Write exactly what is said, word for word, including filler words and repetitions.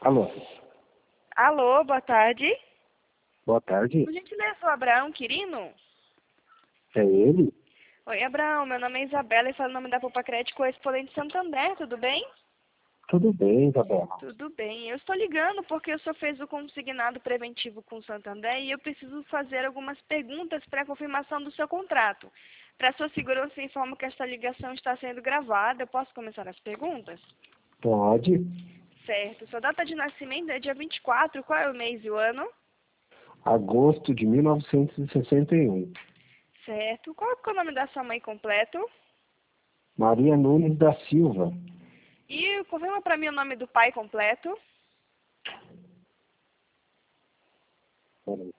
Alô? Alô, boa tarde. Boa tarde. Por gentileza, o Abraão Quirino? É ele? Oi, Abraão, meu nome é Isabela e falo o nome da Poupa Crédito Expoente Santander, tudo bem? Tudo bem, Isabela. Tudo bem. Eu estou ligando porque o senhor fez o consignado preventivo com o Santander e eu preciso fazer algumas perguntas para a confirmação do seu contrato. Para sua segurança, eu informo que esta ligação está sendo gravada. Eu posso começar as perguntas? Pode. Certo. Sua data de nascimento é dia vinte e quatro. Qual é o mês e o ano? Agosto de mil novecentos e sessenta e um. Certo. Qual é o nome da sua mãe completo? Maria Nunes da Silva. E confirma para mim o nome do pai completo. Peraí.